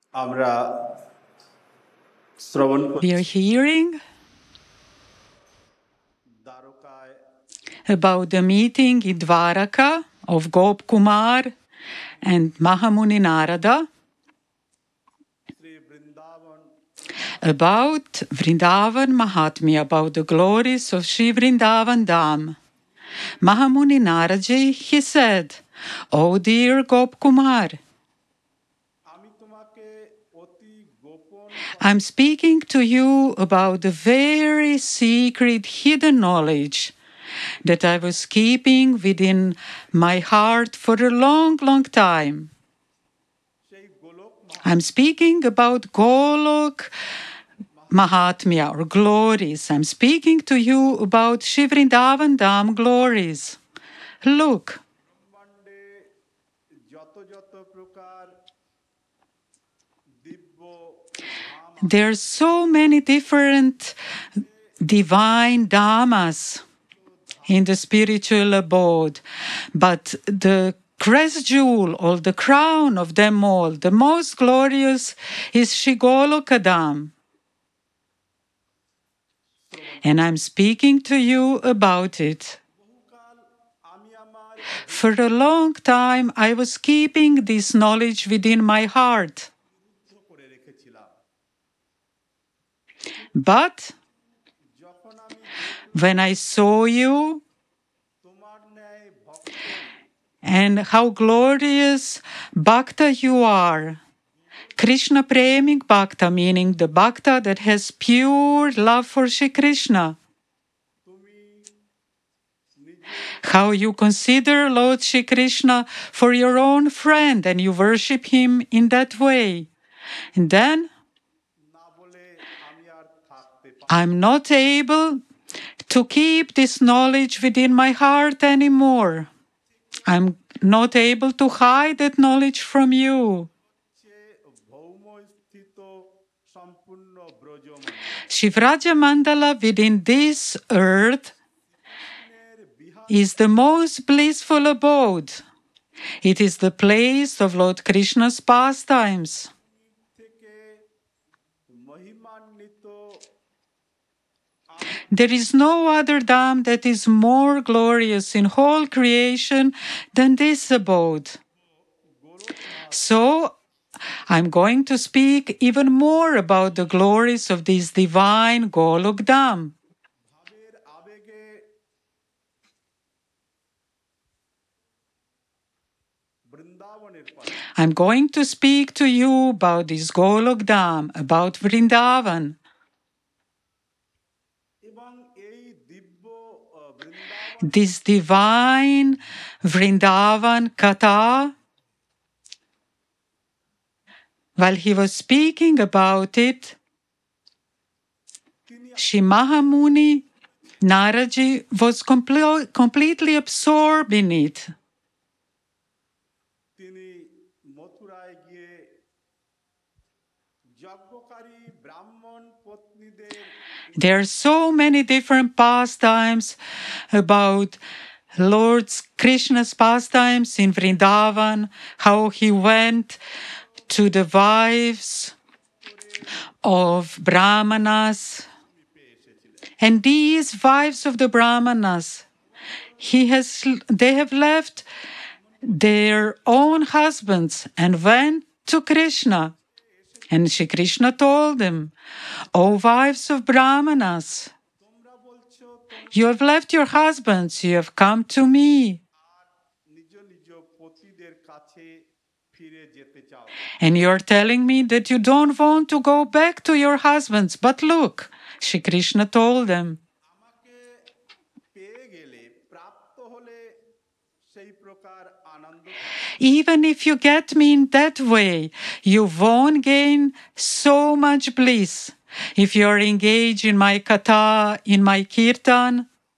আমরা শ্রবণ We are করছি hearing দ্বারকায় about the meeting in Dwaraka of Gop Kumar and Mahamuni Narada Shri Vrindavan about Vrindavan Mahatmya, about the glories of Sri Vrindavan Dham. Mahamuni Naraji, he said, "Oh dear Gop Kumar, আমি তোমাকে অতি গোপন I'm speaking to you about the very secret hidden knowledge that I was keeping within my heart for a long, long time. সেই গোলক I'm speaking about Golok Mahatmya or glories. I'm speaking to you about Shivrindavan Dham glories. Look, ব্রহ্মাণ্ডে যত যত প্রকার দিব্য ধাম there are so many different divine dhammas in the spiritual abode, but the crest jewel or the crown of them all, the most glorious, is Shigolokadam. And I'm speaking to you about it. বহুকাল আমি আমার For a long time, I was keeping this knowledge within my heart. যুদ্ধ করে রেখেছিলাম But যখন আমি when I saw you তোমার ন্যায় ভক্ত and how glorious Bhakta you are, Krishna Premik Bhakta, meaning the Bhakta that has pure love for Shri Krishna, তুমি how you consider Lord Shri Krishna for your own friend and you worship him in that way. And then না বলে আমি আর থাকতে I'm not able to keep this knowledge within my heart anymore. I'm not able to hide that knowledge from you. হচ্ছে ভৌম স্থিত সম্পূর্ণ Brajmandal Shivraja Mandala within this earth কৃষ্ণের Bihar is the most blissful abode. It is the place of Lord Krishna's pastimes. থেকে মহিমান্বিত There is no other dham that is more glorious in whole creation than this abode. So, I'm going to speak even more about the glories of this divine Golok Dham. ভাবের আবেগে বৃন্দাবনের কথা I'm going to speak to you about this Golok Dham, about Vrindavan. এবং এই দিব্য Vrindavan This divine Vrindavan Katha, while he was speaking about it, তিনি Shri Mahamuni Naraji was completely absorbed in it. তিনি মথুরায় গিয়ে যজ্ঞকারী ব্রাহ্মণ পত্নীদের There are so many different pastimes about Lord Krishna's pastimes in Vrindavan, how he went to the wives of Brahmanas. And these wives of the Brahmanas, they have left their own husbands and went to Krishna. And Shri Krishna told them, "O wives of Brahmanas, তোমরা বলছো you have left your husbands, you have come to me, নিজ নিজ পতিদের কাছে ফিরে যেতে চাও and you are telling me that you don't want to go back to your husbands. But look," Shri Krishna told them, আমাকে পেয়ে গেলে প্রাপ্ত হলে সেই প্রকার আনন্দ even if you get me in that way, you won't gain so much bliss. If you are engaged in my katha, in my kirtan,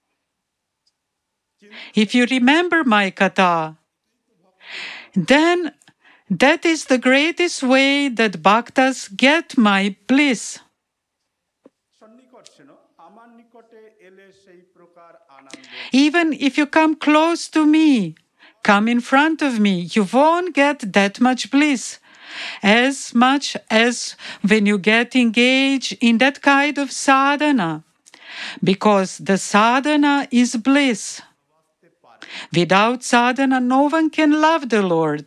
if you remember my katha, then that is the greatest way that bhaktas get my bliss. সন্নিকট শোনো আমার নিকটে এলে সেই প্রকার আনন্দ Even if you come close to me, come in front of me, you won't get that much bliss. as much as when you get engaged in that kind of sadhana, because the sadhana is bliss. Without sadhana, no one can love the Lord.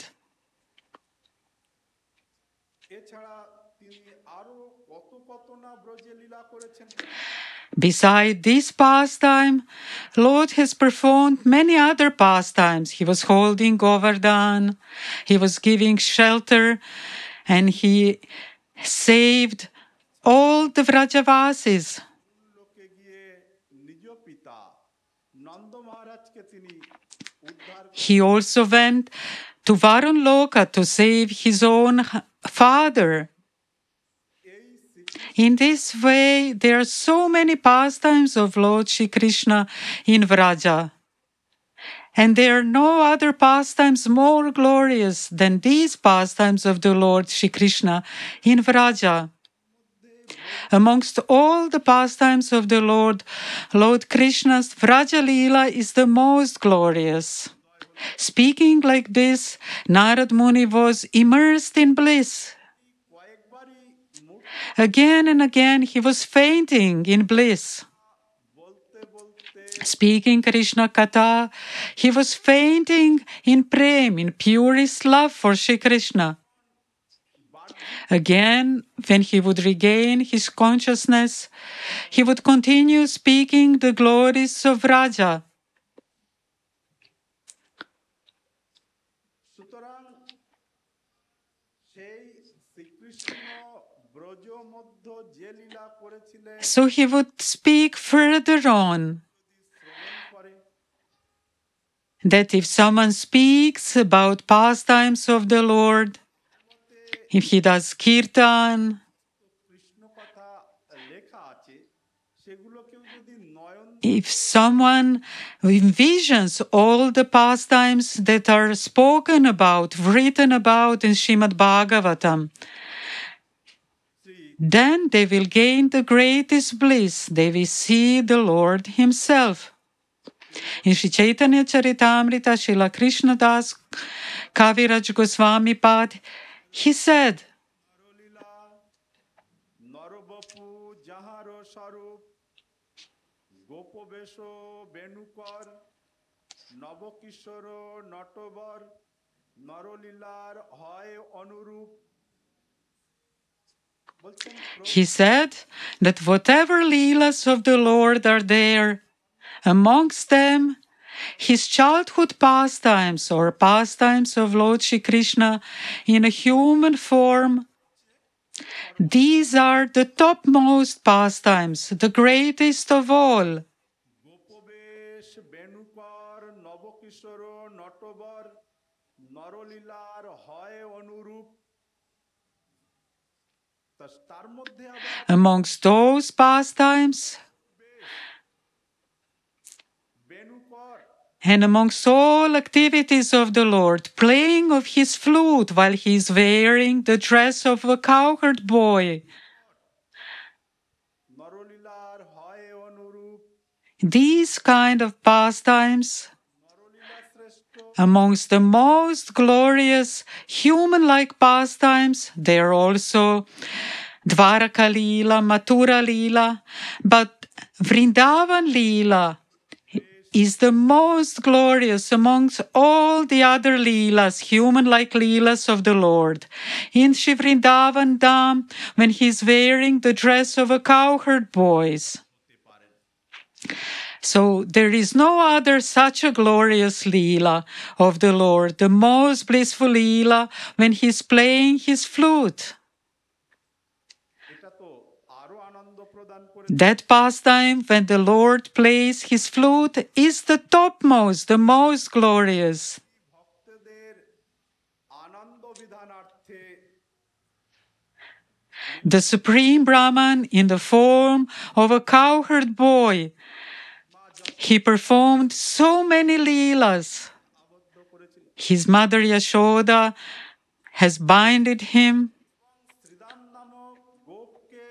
এছাড়া তিনি আরো কত কত না ব্রজে লীলা করেছেন। Beside this pastime, Lord has performed many other pastimes. He was holding Govardhan, he was giving shelter, and he saved all the Vrajavasis. লোকে গিয়ে নিজ পিতা নন্দ মহারাজকে তিনি উদ্ধার He also went to Varun Loka to save his own father. In this way, there are so many pastimes of Lord Shri Krishna in Vraja. And there are no other pastimes more glorious than these pastimes of the Lord Shri Krishna in Vraja. Amongst all the pastimes of the Lord Krishna's Vraja Leela is the most glorious. Speaking like this, Narad Muni was immersed in bliss. কয়েকবারই মুখ Again and again, he was fainting in bliss. বলতে বলতে Speaking Krishna Katha, he was fainting in prem, in purest love for Shri Krishna. Again, when he would regain his consciousness, he would continue speaking the glories of Raja. সুতরাং সেই শ্রীকৃষ্ণ ব্রজ মধ্য যে লীলা করেছিলেন So he would speak further on শ্রবণ করে that if someone speaks about pastimes of the Lord, if he does kirtan, Krishna কথা লেখা আছে সেগুলো কেউ যদি নয়ন if someone envisions all the pastimes that are spoken about, written about in Srimad Bhagavatam, then they will gain the greatest bliss. They will see the Lord Himself. In Sri Chaitanya Charitamrita, Srila Krishna Das Kaviraj Goswami Pad, he said, নরলীলা নরবপু যাহার স্বরূপ গোপবেশ বেণুকর নবকিশোর নটবর নরলীলার হয় অনুরূপ বলছেন he said that whatever leelas of the Lord are there, amongst them his childhood pastimes or pastimes of Lord Shri Krishna in a human form, these are the topmost pastimes, the greatest of all. গোপবেশ বেণুকর Nabakishore Natwar নরলীলার হয় অনুরূপ তার মধ্যে আবার Amongst those pastimes বেণুকর and amongst all activities of the Lord, playing of his flute while he is wearing the dress of a cowherd boy, নরলীলার হয় অনুরূপ these kind of pastimes, নরলীলা শ্রেষ্ঠ amongst the most glorious human-like pastimes, they are also Dwaraka Leela, Mathura Leela, but Vrindavan Leela is the most glorious amongst all the other Leelas, human-like Leelas of the Lord. In Shri Vrindavan Dham, when he's wearing the dress of a cowherd boys. So there is no other such a glorious Leela of the Lord, the most blissful Leela when he's playing his flute. এটা তো আরো আনন্দ প্রদান করে That pastime when the Lord plays his flute is the topmost, the most glorious. ভক্তদের আনন্দ বিধানার্থে The Supreme Brahman in the form of a cowherd boy, he performed so many leelas. আবদ্ধ করেছিল His mother Yashoda has binded him. শ্রীদান নামক গোপকে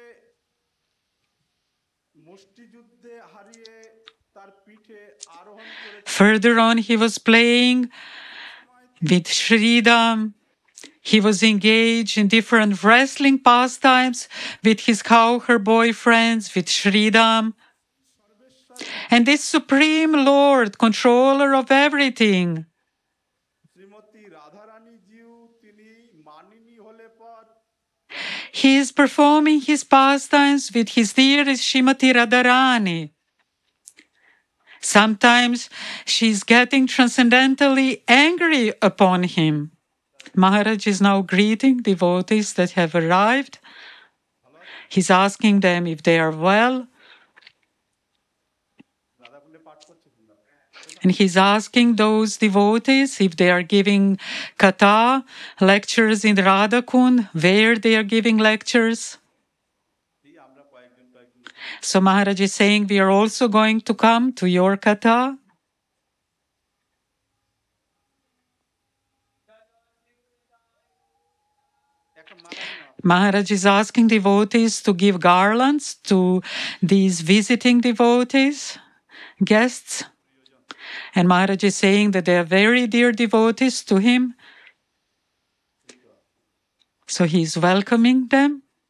মুষ্টিযুদ্ধে হারিয়ে তার পিঠে আরোহণ করে Further on, he was playing with Sridham He was engaged in different wrestling pastimes with his cowherd boyfriends, with Sridham. And this Supreme Lord, controller of everything, Shrimati Radharani জিউ তিনি মানিনী হলে পর he is performing his pastimes with his dearest Srimati Radharani. Sometimes she's getting transcendentally angry upon him. Maharaj is now greeting devotees that have arrived. He's asking them if they are well. রাধাকুণ্ডে পাঠ করছে কিনা? And he's asking those devotees if they are giving katha lectures in Radhakund, where they are giving lectures. এই আমরা কয়েকজন So Maharaj is saying, we are also going to come to your katha. একটা মালা না Maharaj is asking devotees to give garlands to these visiting devotees, guests. And Maharaj is saying that they are very dear devotees to him. So he's welcoming them.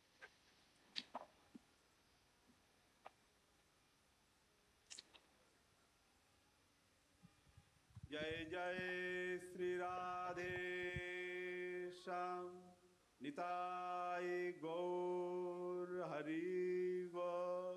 জয় জয় শ্রী রাধে শ্যাম নিতাই গৌর হরি বল।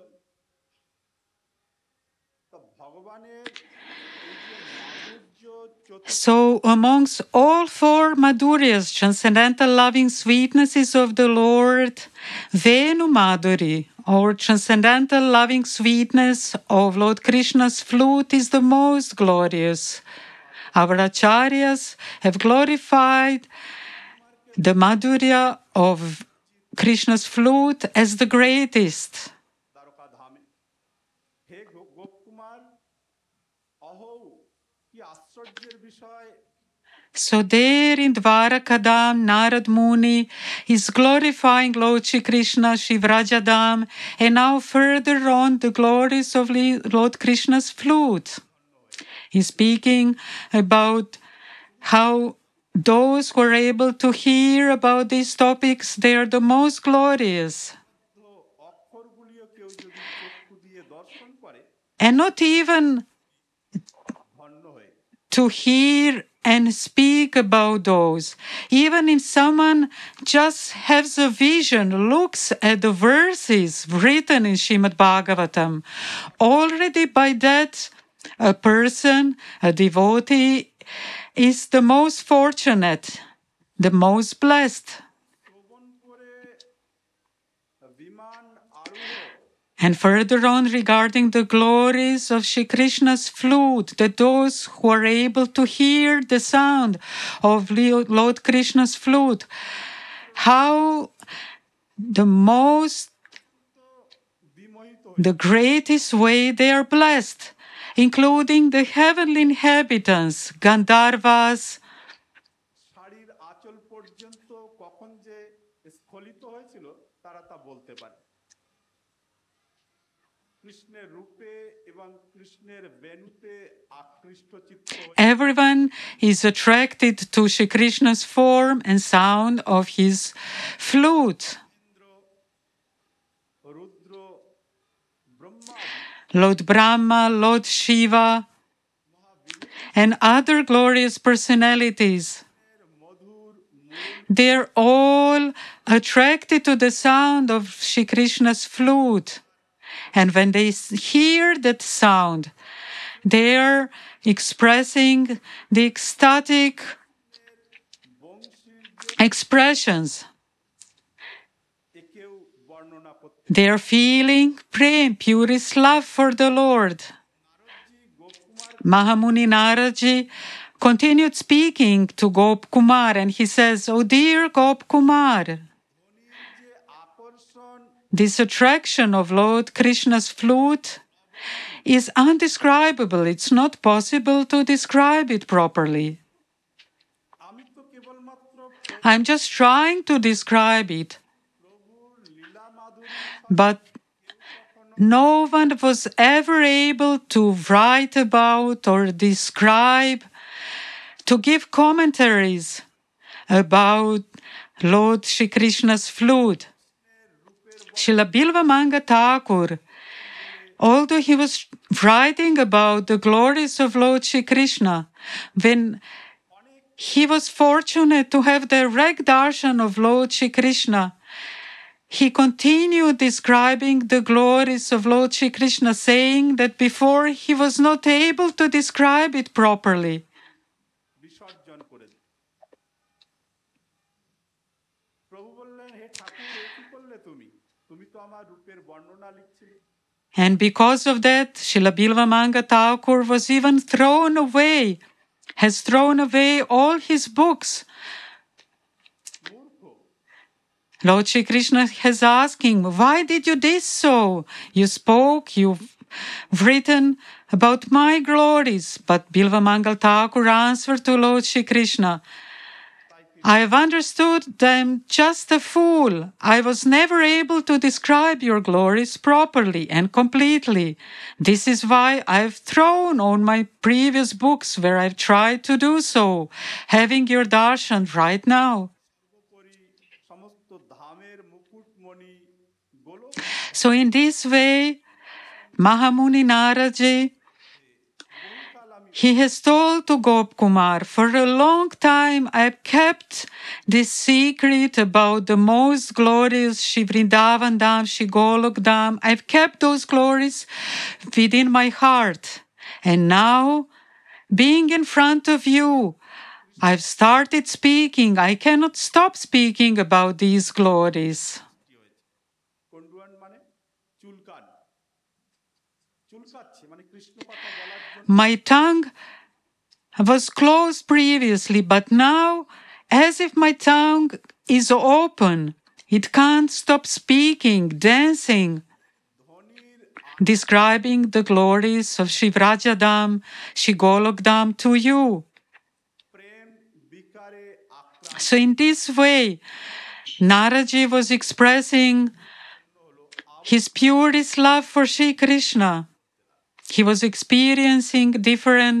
তো ভগবানের এই যে মাধুর্য চতুর্থ So amongst all four Madhuryas, transcendental loving sweetnesses of the Lord, Venu Madhuri, or transcendental loving sweetness of Lord Krishna's flute, is the most glorious. Our acharyas have glorified the Madhurya of Krishna's flute as the greatest. Dwarka ধামে হে গোপকুমার অহৌ কি আশ্চর্যের বিষয়। So there in Dvarakadam, Narad Muni is glorifying Lord Shri Krishna, Shivrajadam, and now further on the glories of Lord Krishna's flute. He's speaking about how those who are able to hear about these topics, they are the most glorious. তো অক্ষরগুলিও কেউ যদি চক্ষু দিয়ে দর্শন করে And not even ধন্য হয়ে to hear and speak about those. Even if someone just has a vision, looks at the verses written in Srimad Bhagavatam, already by that, a person, a devotee, is the most fortunate, the most blessed. শ্রবণ করে বিমান আরোহ And further on, regarding the glories of Shri Krishna's flute, that those who are able to hear the sound of Lord Krishna's flute, how the most, বিমোহিত the greatest way they are blessed, including the heavenly inhabitants, Gandharvas, শাড়ির আঁচল পর্যন্ত কখন যে স্খলিত হয়েছিল তারা তা বলতে পারে। কৃষ্ণের রূপে এবং কৃষ্ণের বেণুতে আকৃষ্ট চিত্ত হয়ে everyone is attracted to Shri Krishna's form and sound of his flute. Indra Rudra Brahma Lord Brahma, Lord Shiva, and other glorious personalities, মধুর মূল they're all attracted to the sound of Shri Krishna's flute. And when they hear that sound, they're expressing the ecstatic বংশীর যে expressions. একেও বর্ণনা করতে They're feeling prem, purest love for the Lord. Gopakumar Mahamuni Naraji continued speaking to Gop Kumar, and he says, "Oh dear Gop Kumar, যে আকর্ষণ this attraction of Lord Krishna's flute is undescribable. It's not possible to describe it properly. আমি তো কেবলমাত্র I'm just trying to describe it, প্রভুর লীলা মাধুরী but no one was ever able to write about or describe, to give commentaries about Lord Shri Krishna's flute. Srila Bilvamanga Thakur, although he was writing about the glories of Lord Shri Krishna, when he was fortunate to have direct darshan of Lord Shri Krishna, he continued describing the glories of Lord Shri Krishna, saying that before he was not able to describe it properly. বিসর্জন করে দিল। প্রভু বললেন, হে ঠাকুর, এ কি করলে তুমি? তুমি তো আমার রূপের বর্ণনা লিখছিলে। And because of that, Srila Bilvamanga Thakur was even has thrown away all his books. মূর্খ, Lord Shri Krishna has asked him, why did you do so? You spoke, you've written about my glories. But Bilvamangal Thakur answered to Lord Shri Krishna, I have understood them just a fool. I was never able to describe your glories properly and completely. This is why I've thrown on my previous books where I've tried to do so, having your darshan right now. সর্বোপরি সমস্ত ধামের মুকুটমণি গোলক So in this way, Mahamuni Naraji, বহুকাল আমি he has told to Gopkumar, for a long time I've kept this secret about the most glorious Shri Vrindavan Dham, Shri Golok Dham. I've kept those glories within my heart. And now, being in front of you, I've started speaking. I cannot stop speaking about these glories. কন্ডুয়ান মানে চুলকান, চুলকাচ্ছে মানে কৃষ্ণ কথা বলার জন্য My tongue was closed previously, but now, as if my tongue is open, it can't stop speaking, dancing, ধনির describing the glories of Shri Vrajadam, Shri Golokdam to you. প্রেম বিকারে আক্রান্ত So in this way, Naraji was expressing his purest love for Shri Krishna. He was experiencing different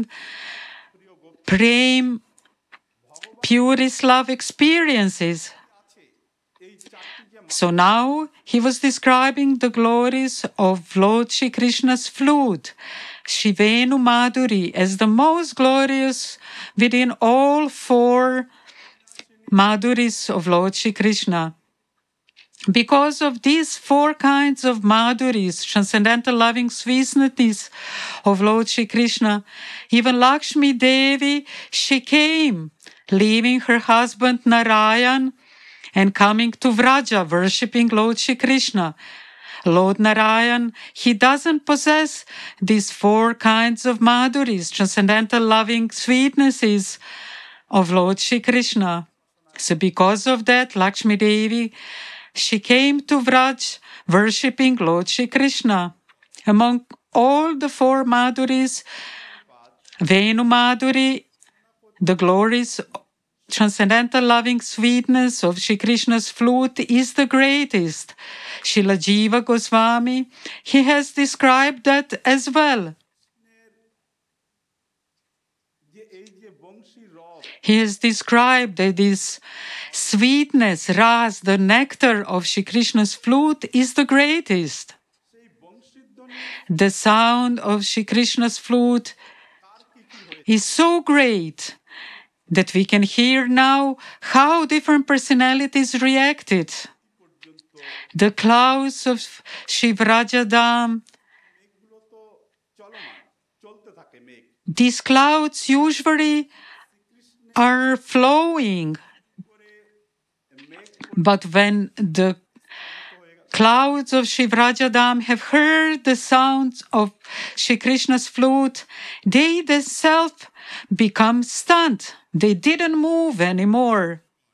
prem, purest love experiences. আছে। এই চারটি যে So now he was describing the glories of Lord Shri Krishna's flute, Shri Venu Madhuri, as the most glorious within all four Madhuris of Lord Shri Krishna. Because of these four kinds of Madhuris, transcendental loving sweetness of Lord Shri Krishna, even Lakshmi Devi, she came, leaving her husband Narayan and coming to Vraja, worshipping Lord Shri Krishna. Lord Narayan, he doesn't possess these four kinds of Madhuris, transcendental loving sweetnesses of Lord Shri Krishna. So because of that, Lakshmi Devi, she came to Vraj, worshipping Lord Shri Krishna. Among all the four Madhuris, Venu Madhuri, the glories, transcendental loving sweetness of Shri Krishna's flute is the greatest. Srila Jiva Goswami, he has described that as well. যে এই যে বংশী রব He has described that this sweetness, ras, the nectar of Shri Krishna's flute is the greatest. সেই বংশীর ধ্বনি The sound of Shri Krishna's flute কার কি কি হয়েছে is so great that we can hear now how different personalities reacted. পর্যন্ত The clouds of Shivrajadam, মেঘগুলো তো চলমান, চলতে থাকে মেঘ। these clouds usually are flowing, করে মেঘ but when the clouds of Shivrajadam have heard the sounds of Shri Krishna's flute, they themselves become stunned. They didn't move anymore.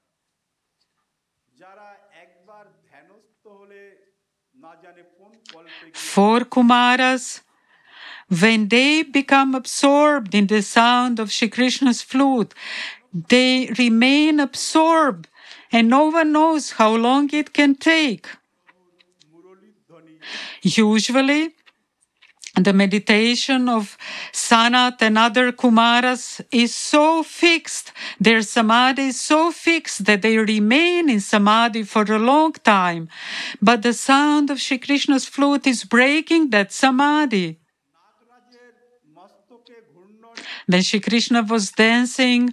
যারা একবার ধ্যানস্থ হলে না জানে কোন কল্পে গিয়ে For Kumaras, when they become absorbed in the sound of Shri Krishna's flute, they remain absorbed and no one knows how long it can take. মুরলীর ধ্বনি Usually, the meditation of Sanat and other Kumaras is so fixed, their samadhi is so fixed that they remain in samadhi for a long time. But the sound of Shri Krishna's flute is breaking that samadhi. নাগরাজের মস্তকে ঘূর্ণন When Shri Krishna was dancing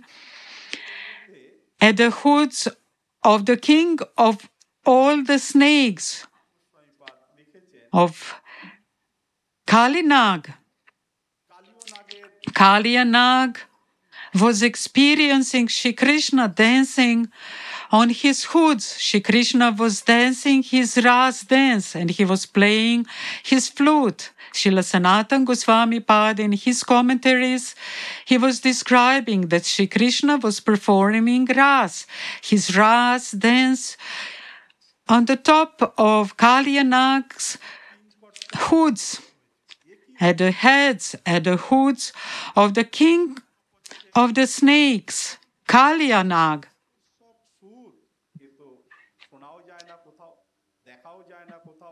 at the hoods of the king of all the snakes, স্বামীপাদ লিখেছেন of Kalinag, Kaliya নাগের Kalyanag was experiencing Shri Krishna dancing on his hoods. Shri Krishna was dancing his Ras dance and he was playing his flute. Srila Sanatana Goswami Pad in his commentaries, he was describing that Shri Krishna was performing Ras, his Ras dance on the top of Kalyanag's hoods, at the heads, at the hoods of the king of the snakes, Kalyanag. সব সুর এ তো শোনাও যায় না কোথাও, দেখাও যায় না কোথাও।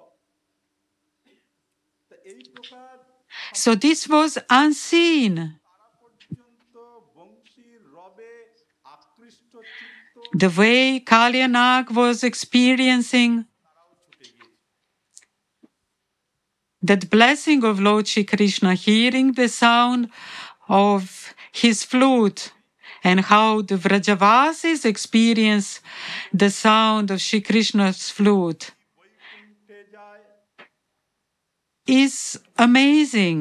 তা এই প্রকার So this was unseen. তারা পর্যন্ত বংশীর রবে আকৃষ্ট চিত্ত The way Kalyanag was experiencing তারাও ছুটে গিয়েছে। that blessing of Lord Shri Krishna, hearing the sound of his flute, and how the Vrajavasis experience the sound of Shri Krishna's flute বৈকুণ্ঠে যায় is amazing.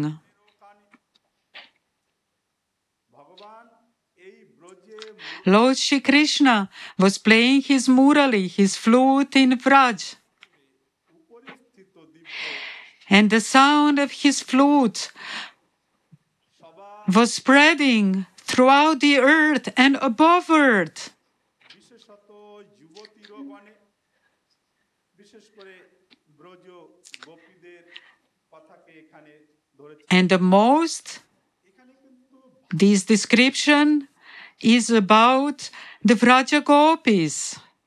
ভগবান এই ব্রজে Lord Shri Krishna was playing his murali, his flute in Vraj, উপরিস্থিত Divya and the sound of his flute সভা was spreading throughout the earth and above earth. বিশেষত যুবতীরগণে বিশেষ করে ব্রজ গোপীদের কথাকে এখানে ধরেছে। And the most, এখানে কিন্তু this description is about the Vraja Gopis.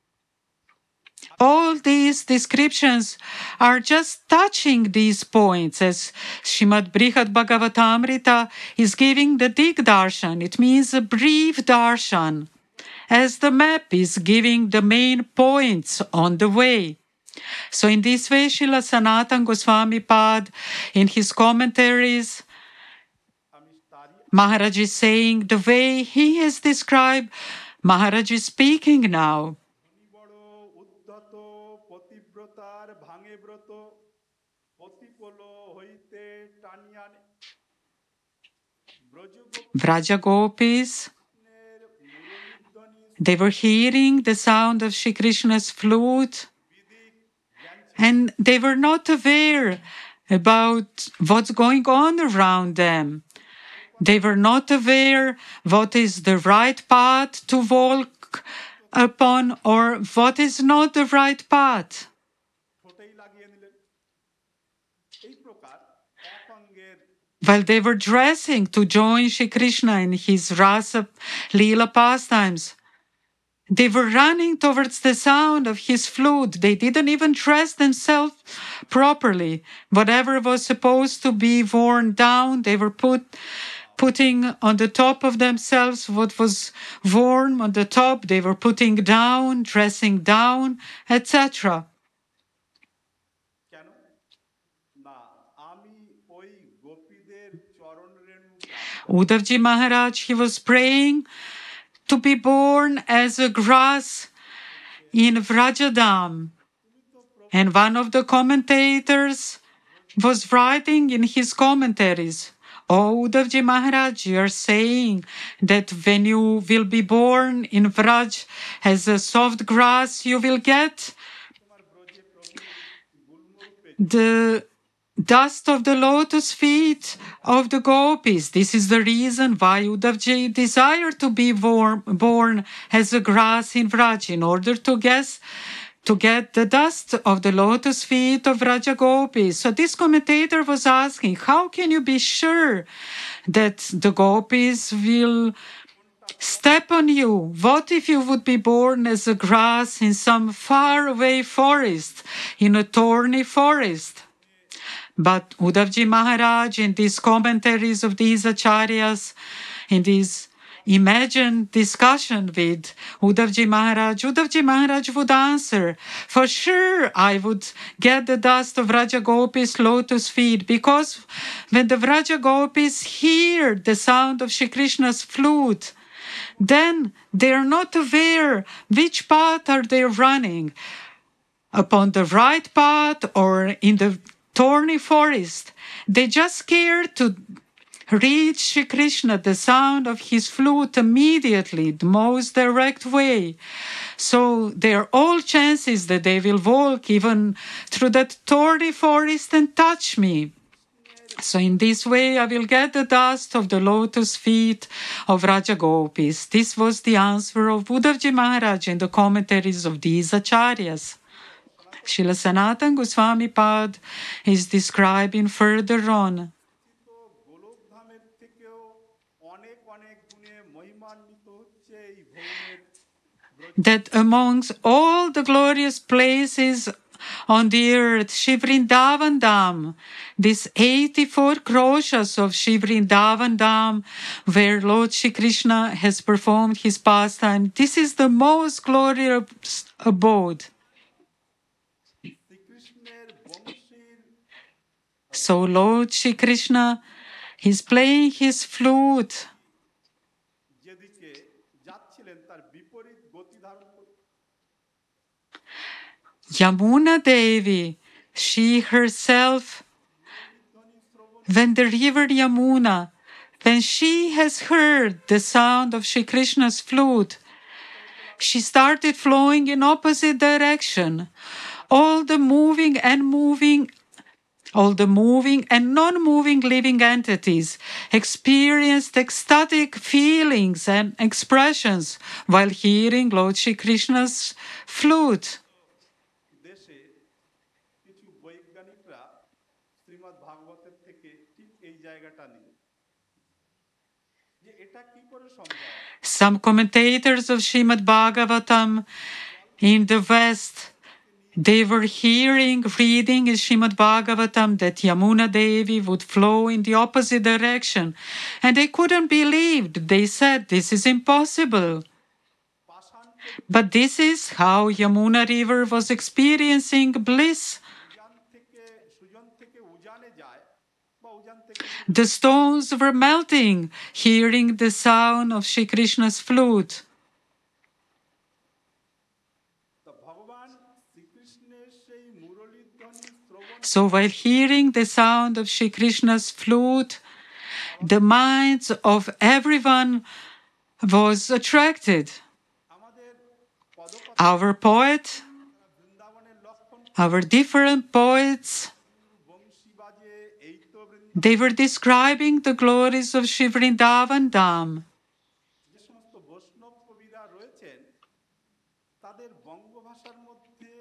All these descriptions are just touching these points, as Srimad Brihad Bhagavatamrita is giving the Dig Darshan. It means a brief darshan, as the map is giving the main points on the way. So in this way, Srila Sanatana Goswami Pad, in his commentaries, আমি তারই Maharaj is saying the way he has described, Maharaj is speaking now. ধনী বড় উদ্ধত পতিব্রতার ভাঙে ব্রত পতিপল হইতে টানিয়ানে ব্রজগোপীর Vraja Gopis, মুরলীধ্বনি they were hearing the sound of Shri Krishna's flute, বিদিক জ্ঞান and they were not aware about what's going on around them. They were not aware what is the right path to walk upon or what is not the right path. ঠোঁটেই লাগিয়ে নিলেন। এই প্রকার এক অঙ্গের While they were dressing to join Shri Krishna in his Rasa Leela pastimes, they were running towards the sound of his flute. They didn't even dress themselves properly. Whatever was supposed to be worn down, they were putting on the top of themselves. What was worn on the top, they were putting down, dressing down, etc. কেন না আমি ওই গোপীদের চরণ রেণু Uddhavji Maharaj, he was praying to be born as a grass in Vrajadam. And one of the commentators was writing in his commentaries, "Oh, Uddhavji Maharaj, you are saying that when you will be born in Vraj as a soft grass, you will get the dust of the lotus feet of the gopis. This is the reason why Uddhavji desired to be born as a grass in Vraj in order to get the dust of the lotus feet of Vraja Gopis." So this commentator was asking, how can you be sure that the gopis will step on you? What if you would be born as a grass in some faraway forest, in a thorny forest? But Uddhavji Maharaj, in these commentaries of these acharyas, in these imagined discussion with Uddhavji Maharaj would answer, for sure I would get the dust of Rajagopis' lotus feet, because when the Vrajagopis hear the sound of Shri Krishna's flute, then they are not aware which path are they running, upon the right path or in the thorny forest. They just care to reach Shri Krishna, the sound of his flute, immediately, the most direct way. So there are all chances that they will walk even through that thorny forest and touch me. So in this way, I will get the dust of the lotus feet of Rajagopis. This was the answer of Uddhavji Maharaj in the commentaries of these acharyas. Srila Sanatana Goswami Pad is describing further on গোলকধামের থেকেও অনেক অনেক গুণে মহিমান্বিত হচ্ছে এই ভৌমের that amongst all the glorious places on the earth, Shri Vrindavan Dham, this 84 kroshas of Shri Vrindavan Dham, where Lord Shri Krishna has performed his pastime, this is the most glorious abode. শ্রীকৃষ্ণের বংশীর So Lord Shri Krishna is playing his flute. যেদিকে যাচ্ছিলেন তার বিপরীত গতি ধারণ করে Yamuna Devi, she herself, when the river Yamuna, when she has heard the sound of Shri Krishna's flute, she started flowing in opposite direction. All the moving and non-moving living entities experienced ecstatic feelings and expressions while hearing Lord Shri Krishna's flute. দেশে কিছু বৈজ্ঞানিকরা শ্রীমদ্ ভাগবতের থেকে ঠিক এই জায়গাটা নিয়ে যে এটা কি করে সম্ভব Some commentators of Srimad Bhagavatam in the West, they were reading in Srimad Bhagavatam that Yamuna Devi would flow in the opposite direction. And they couldn't believe. They said, this is impossible. But this is how Yamuna River was experiencing bliss. Sujan থেকে উজানে যায় বা উজান থেকে The stones were melting, hearing the sound of Shri Krishna's flute. তা ভগবান শ্রীকৃষ্ণের সেই মুরলীধ্বনি শ্রবণ So while hearing the sound of Shri Krishna's flute, the minds of everyone was attracted. আমাদের পদকথা Our poet, বৃন্দাবনের লক্ষণ our different poets, বংশী বাজে এই তো they were describing the glories of Shri Vrindavan Dham. যে সমস্ত বৈষ্ণব কবিরা রয়েছেন তাদের বঙ্গভাষার মধ্যে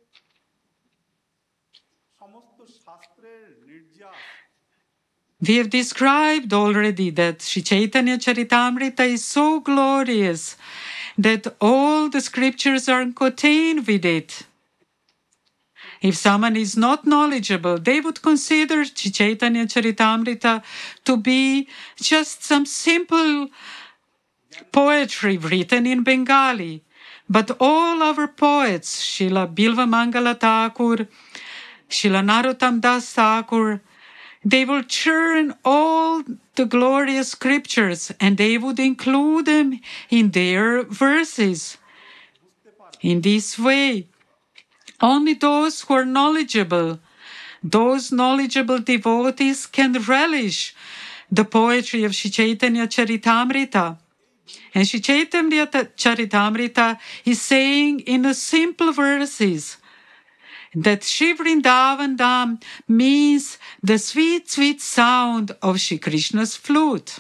সমস্ত শাস্ত্রের নির্যাস We have described already that Sri Chaitanya Charitamrita is so glorious that all the scriptures are contained with it. If someone is not knowledgeable, they would consider Sri Chaitanya Charitamrita to be just some simple poetry written in Bengali. But all our poets, Srila Bilva Mangala Thakur, Srila Narottam Das Thakur, they will churn all the glorious scriptures and they would include them in their verses. In this way, only those who are knowledgeable, those knowledgeable devotees can relish the poetry of Sri Chaitanya Charitamrita. And Sri Chaitanya Charitamrita is saying in the simple verses that Shri Vrindavan Dham means the sweet, sweet sound of Shri Krishna's flute.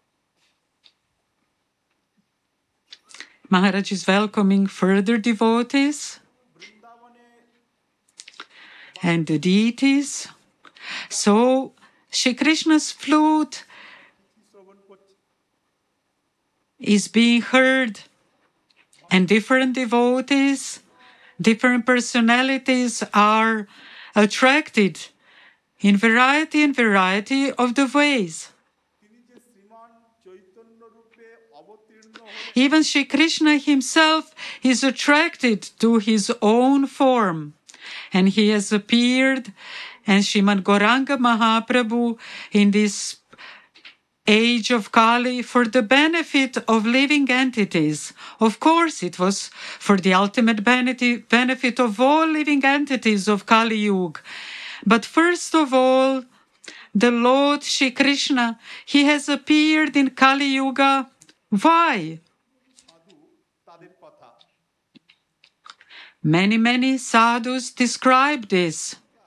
Maharaj is welcoming further devotees বৃন্দাবনে and the deities. So Shri Krishna's flute শ্রবণ করছে is being heard, and different devotees, different personalities are attracted in variety and variety of the ways. তিনি যে শ্রীমান চৈতন্য রূপে অবতীর্ণ হলেন, Even Sri Krishna himself is attracted to his own form, and he has appeared, and Srimad Gauranga Mahaprabhu in this age of Kali for the benefit of living entities. Of course, it was for the ultimate benefit of all living entities of Kali Yuga. But first of all, the Lord Shri Krishna, he has appeared in Kali Yuga. Why? সাধু তাদের কথা Many sadhus describe this.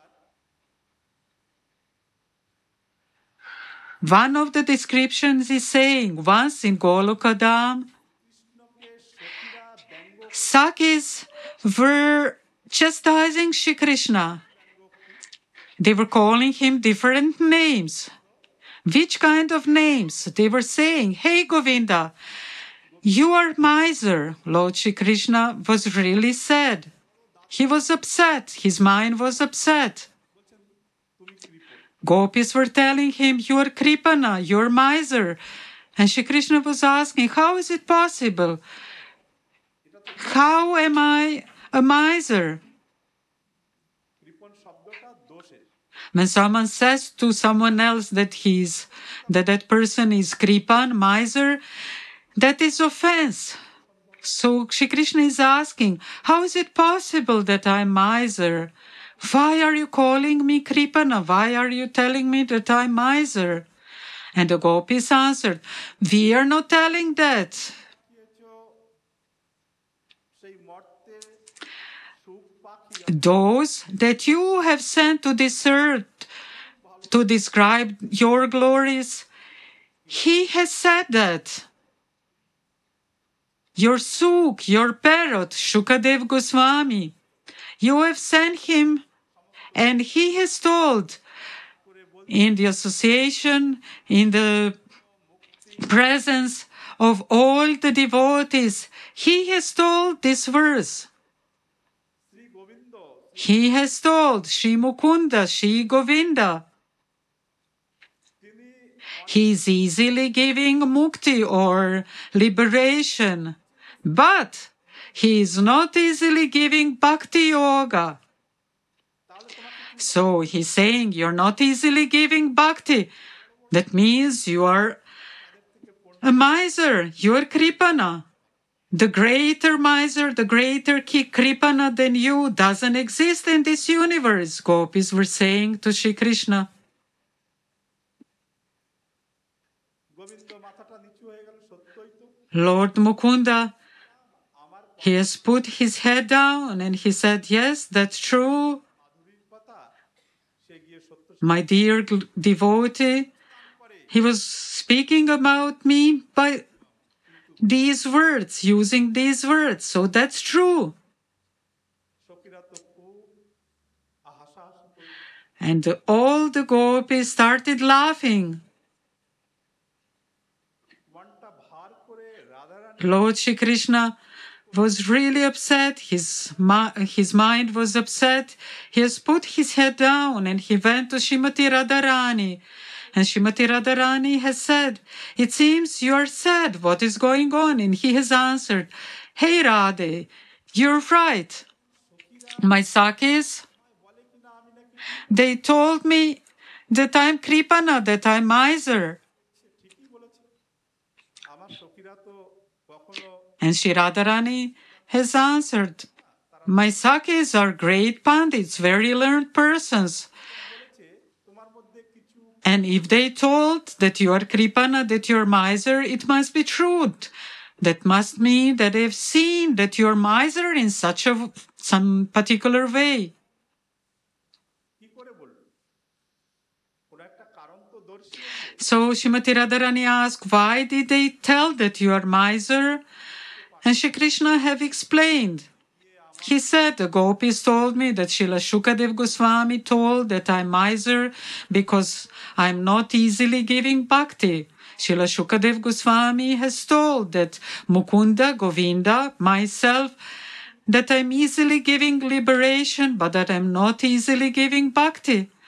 One of the descriptions is saying, once in Golokadam, কৃষ্ণকে সখীরা ব্যঙ্গ Sakis were chastising Shri Krishna. They were calling him different names. Which kind of names? They were saying, "Hey Govinda, you are miser." Lord Shri Krishna was really sad. He was upset. His mind was upset. তুমি কৃপণ, Gopis were telling him, "You are Kripana, you are miser." And Shri Krishna was asking, "How is it possible? How am I a miser?" কৃপণ শব্দটা দোষের, When someone says to someone else that person is Kripan, miser, that is offense. So Shri Krishna is asking, how is it possible that I'm miser? Why are you calling me Kripana? Why are you telling me that I'm miser? And the gopis answered, we are not telling that. দিয়েছ সেই মর্তে সুখ পাখি Those that you have sent to this earth to describe your glories, he has said that. Your Suk, your parrot, Shukadev Goswami, you have sent him, and he has told in the association, in the presence of all the devotees, he has told this verse. Shri Govinda He has told Sri Mukunda, Sri Govinda. তিনি He is easily giving mukti or liberation, but he is not easily giving bhakti yoga. তাহলে তোমাকে So he's saying you're not easily giving bhakti. That means you are a miser, you are Kripana. The greater miser, the greater Kripana than you doesn't exist in this universe, gopis were saying to Shri Krishna. Govinda মাথাটা নিচু হয়ে গেল, সত্যই তো Lord Mukunda, আমার he has put his head down and he said, yes, that's true. মাধুরীর কথা, সে গিয়ে সত্য My dear devotee, he was speaking about me by these words, using these words. So that's true. সখীরা তো খুব হাসাহাসি করল। And all the gopis started laughing. মনটা ভার করে Radharani Lord Shri Krishna was really upset. His mind was upset. He has put his head down and he went to Srimati Radharani. And Srimati Radharani has said, it seems you are sad. What is going on? And he has answered, hey Radhe, you're right. My Sakis, বলে কিনা আমি নাকি they told me that I'm Kripana, that I'm miser. সে ঠিকই বলেছে, আমার সখীরা তো কখনো And Shri Radharani has answered, my Sakis are great pandits, very learned persons. বলেছে তোমার মধ্যে কিছু And if they told that you are Kripana, that you're miser, it must be truth. That must mean that they've seen that you're miser in some particular way. কি করে বললো, কোনো একটা কারণ তো দর্শিয়েছে। So Srimati Radharani asked, why did they tell that you are miser? And Shri Krishna have explained. He said, the gopis told me that Srila Shukadev Goswami told that I'm miser because I'm not easily giving bhakti. Srila Shukadev Goswami has told that Mukunda, Govinda, myself, that I'm easily giving liberation, but that I'm not easily giving bhakti.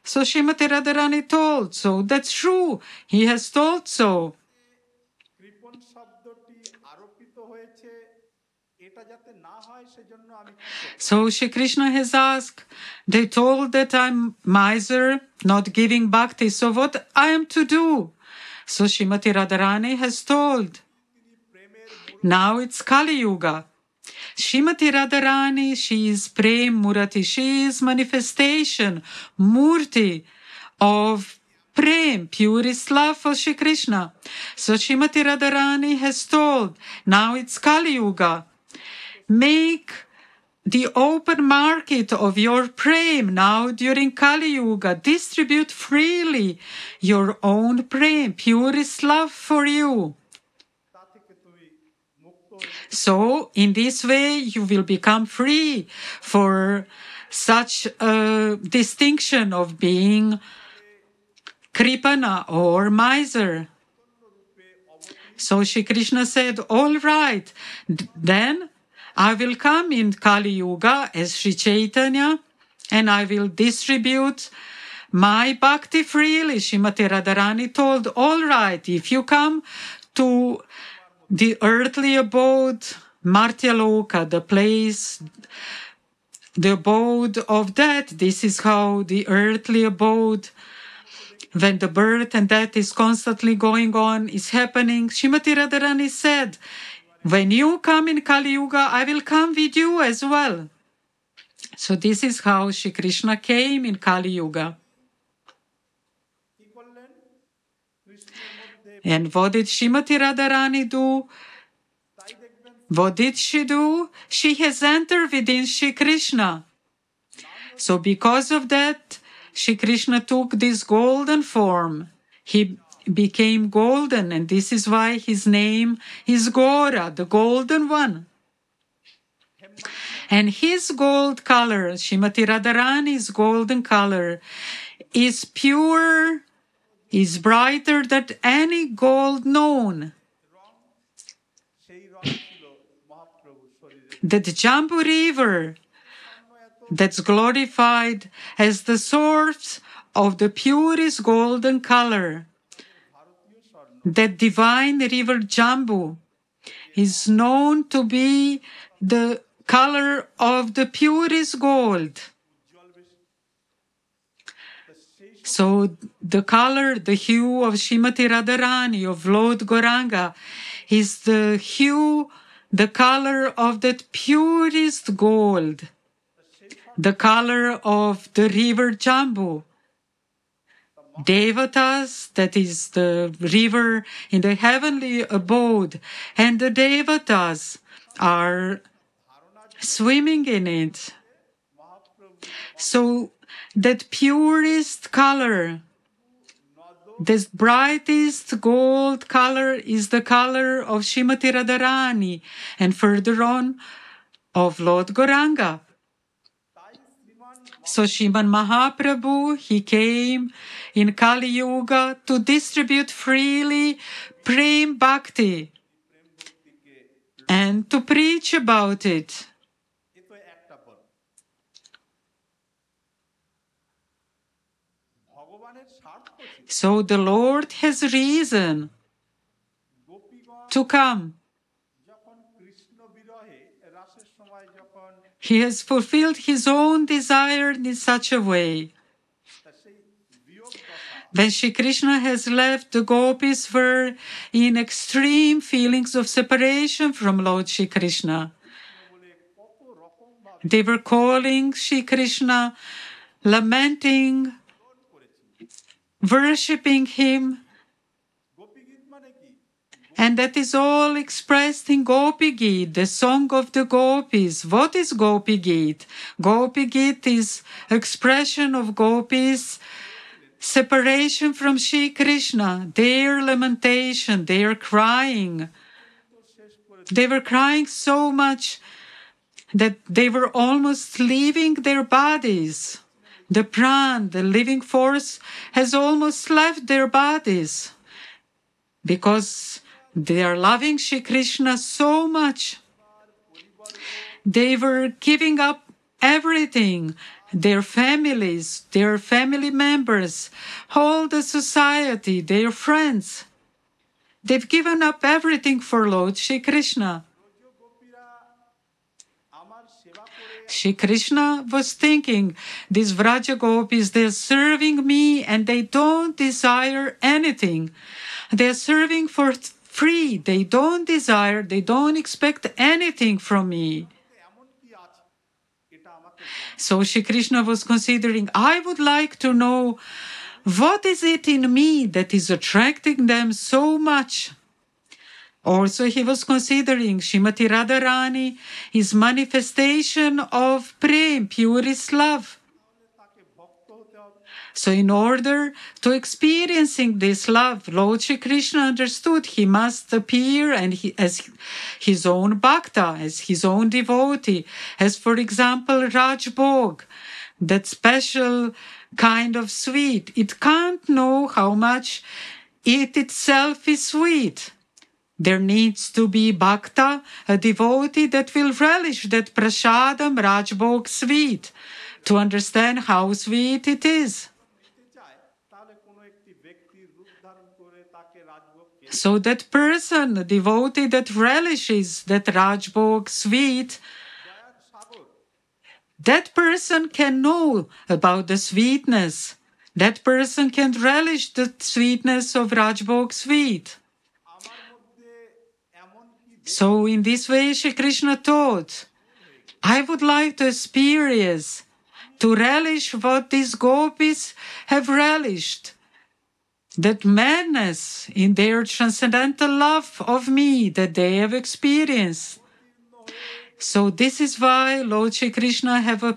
So Srimati Radharani told, so that's true. He has told so. কৃপণ শব্দটি আরোপিত হয়েছে এটা যাতে না হয় সেজন্য আমি কি করব? So Shri Krishna has asked, they told that I'm miser, not giving bhakti, so what I am to do? So Srimati Radharani has told, now it's Kali Yuga. Srimati Radharani, she is Prem Murati, she is manifestation, Murti of Prem, purest love for Shri Krishna. So Srimati Radharani has told, now it's Kali Yuga. Make the open market of your Prem now during Kali Yuga. Distribute freely your own Prem, purest love for you. তা থেকে তুমি মুক্ত হয়ে So, in this way, you will become free for such a distinction of being Kripana or miser. So Shri Krishna said, all right, then I will come in Kali Yuga as Sri Chaitanya and I will distribute my bhakti freely. Srimati Radharani told, all right, if you come to the earthly abode, Martyaloka, the place, the abode of death, this is how the earthly abode, when the birth and death is constantly going on, is happening. Srimati Radharani said, when you come in Kali Yuga, I will come with you as well. So this is how Shri Krishna came in Kali Yuga. কি করলেন? কৃষ্ণের মধ্যে And what did Srimati Radharani do? তাই দেখবেন What did she do? She has entered within Shri Krishna. So because of that, Shri Krishna took this golden form. He became golden, and this is why his name is Gora, the golden one. And his gold color, Srimati Radharani's golden color, is pure, is brighter than any gold known. সেই রং ছিল মহাপ্রভুর শরীরে। That Jambu River that's glorified as the source of the purest golden color. ভারতীয় স্বর্ণ That divine river Jambu is known to be the color of the purest gold. উজ্জ্বল বেশি। তা সেই So the color, the hue of Srimati Radharani, of Lord Gauranga, is the hue, the color of that purest gold, the color of the river Jambu. Devatas, that is the river in the heavenly abode, and the Devatas are swimming in it. So that purest color, this brightest gold color is the color of Srimati Radharani, and further on of Lord Gauranga. তাই শ্রীমান So Sriman Mahaprabhu, he came in Kali Yuga to distribute freely Prem Bhakti and to preach about it. এ তো একটা পদ। ভগবানের স্বার্থ ছিল So the Lord has reason গোপীগণ to come. যখন কৃষ্ণ বিরহে রাসের সময় যখন He has fulfilled his own desire in such a way. তা সেই বিয়োগ দশা When Shri Krishna has left, the gopis were in extreme feelings of separation from Lord Shri Krishna. বলে কত রকম ভাবে They were calling Shri Krishna, lamenting, worshipping him, গোপীগীত মানে কি? and that is all expressed in Gopi Geet, the song of the gopis. What is Gopi Geet? Gopi Geet is expression of gopis' separation from Shri Krishna, their lamentation, their crying. They were crying so much that they were almost leaving their bodies. The pran, the living force, has almost left their bodies because they are loving Shri Krishna so much. They were giving up everything, their families, their family members, all the society, their friends. They've given up everything for Lord Shri Krishna. গোপীরা আমার সেবা করে Shri Krishna was thinking, these Vraja gopis, they're serving me and they don't desire anything. They're serving for free. They don't desire, they don't expect anything from me. এমন কি আছে এটা আমাকে জানান। So Shri Krishna was considering, I would like to know what is it in me that is attracting them so much. Also, he was considering Srimati Radharani is manifestation of prem, purest love. তাহলে তাকে ভক্ত হতে হবে। So in order to experiencing this love, Lord Shri Krishna understood he must appear as his own bhakta, as his own devotee, as for example Rajbhog, that special kind of sweet. It can't know how much it itself is sweet. There needs to be bhakta, a devotee that will relish that prasadam Rajbhog sweet, to understand how sweet it is. নিতে চায় তাহলে কোনো একটি ব্যক্তির রূপ ধারণ করে তাকে রাজভোগ খেতে So that person, the devotee that relishes that Rajbhog sweet, দয়ার সাগর that person can know about the sweetness. That person can relish the sweetness of Rajbhog sweet. আমার মধ্যে এমন কি So in this way, Shri Krishna taught, I would like to experience, to relish what these gopis have relished. That madness in their transcendental love of me that they have experienced. So this is why Lord Shri Krishna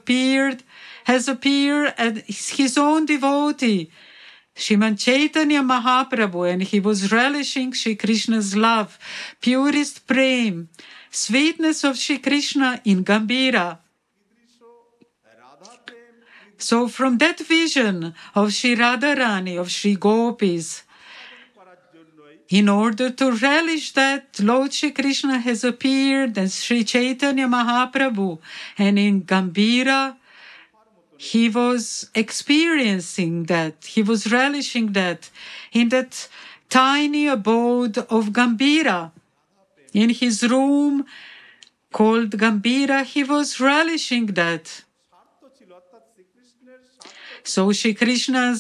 has appeared as his own devotee, Sriman Chaitanya Mahaprabhu, and he was relishing Shri Krishna's love, purest prem, sweetness of Shri Krishna in Gambhira. দৃশ্য রাধা প্রেম So from that vision of Shri Radharani, of Shri Gopis, করার জন্যই in order to relish that, Lord Shri Krishna has appeared as Sri Chaitanya Mahaprabhu, and in Gambhira, he was experiencing that, he was relishing that, in that tiny abode of Gambhira. In his room called Gambhira, he was relishing that. স্বার্থ ছিল অর্থাৎ শ্রীকৃষ্ণের স্বার্থ So Shri Krishna's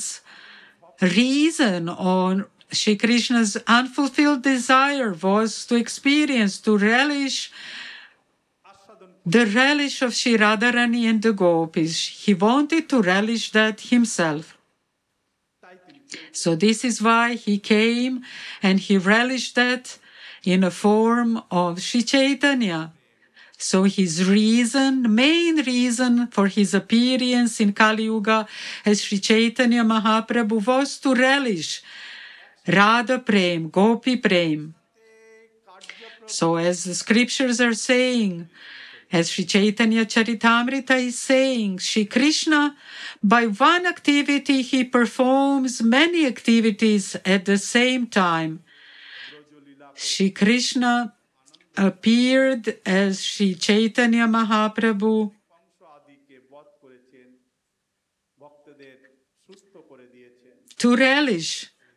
reason or Shri Krishna's unfulfilled desire was to experience, to relish আস্বাদন the relish of Shri Radharani and the gopis. He wanted to relish that himself. তাই তিনি চেয়েছেন। So this is why he came and he relished that in a form of Shri Chaitanya. So his reason, main reason for his appearance in Kali Yuga as Sri Chaitanya Mahaprabhu was to relish Radha Prem, Gopi Prem. কার্য So as the scriptures are saying, as Sri Chaitanya Charitamrita is saying, Shri Krishna, by one activity, he performs many activities at the same time. ব্রজলীলা Shri Krishna appeared as Shri Chaitanya Mahaprabhu Kansa আদিকে বধ করেছেন, ভক্তদের সুস্থ করে দিয়েছেন, to relish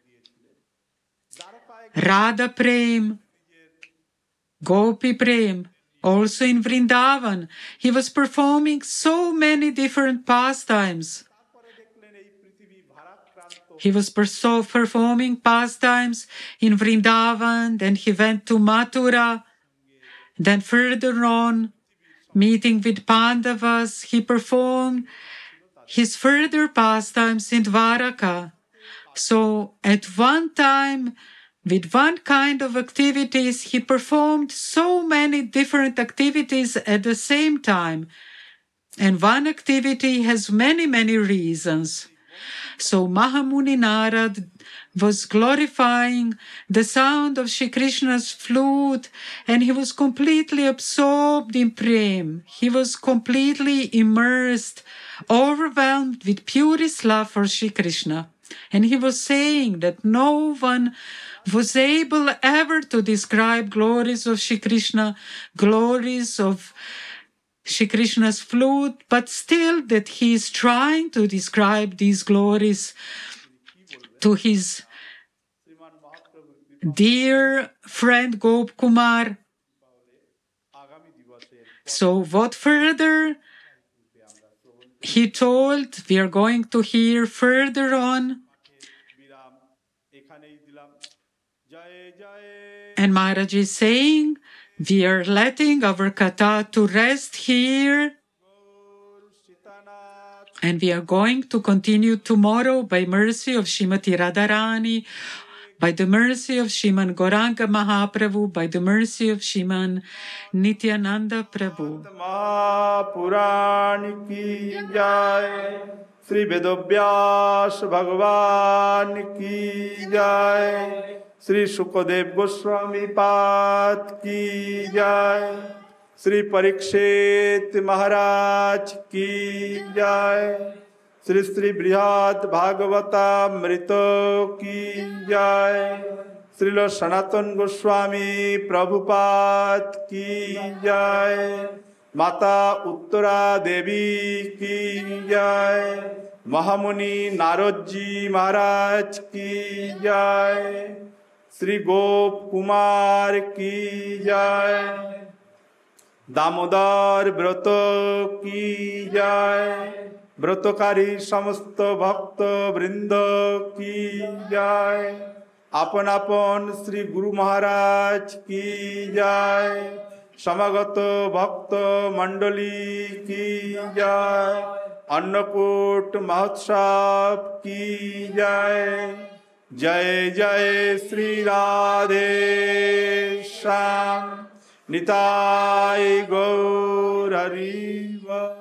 দ্বারকায় Radha Prem, Gopi Prem. Also in Vrindavan, he was performing so many different pastimes. তারপরে দেখলেন এই পৃথিবী ভারাক্রান্ত He was performing pastimes in Vrindavan, then he went to Mathura, then further on, meeting with Pandavas, he performed his further pastimes in Dwaraka. So at one time, with one kind of activities, he performed so many different activities at the same time. And one activity has many, many reasons. So Mahamuni Narad was glorifying the sound of Shri Krishna's flute, and he was completely absorbed in prem. He was completely immersed, overwhelmed with purest love for Shri Krishna. And he was saying that no one was able ever to describe glories of Shri Krishna, glories of Shri Krishna's flute, but still that he is trying to describe these glories to his শ্রীমান মহাপ্রভুর dear friend Gop Kumar. আগামী দিবসের So what further he told, we are going to hear further on. বিরাম এখানেই দিলাম জয় জয় And Maharaj is saying, we are letting our katha to rest here. Gour Sitanath And we are going to continue tomorrow by mercy of Srimati Radharani, by the mercy of Shriman Gauranga Mahaprabhu, by the mercy of Shriman Nityananda Prabhu. Mahapuran की जय श्री वेदव्यास भगवान की जय श्री सुखदेव गोस्वामी पाद की जय श्री परीक्षित महाराज की जय श्री श्री बृहद भागवतामृत की जय श्रील सनातन गोस्वामी प्रभुपाद की जय माता उत्तरा देवी की जय महामुनि नारद जी महाराज की जय श्री गोप कुमार की जय दामोदर व्रत की जय व्रतकारी समस्त भक्त वृंद की जय आपन आपन श्री गुरु महाराज की जय समागत भक्त मंडली की जय अन्नकूट महोत्सव की जय जय जय श्री राधे श्याम निताय गौर हरि बोल।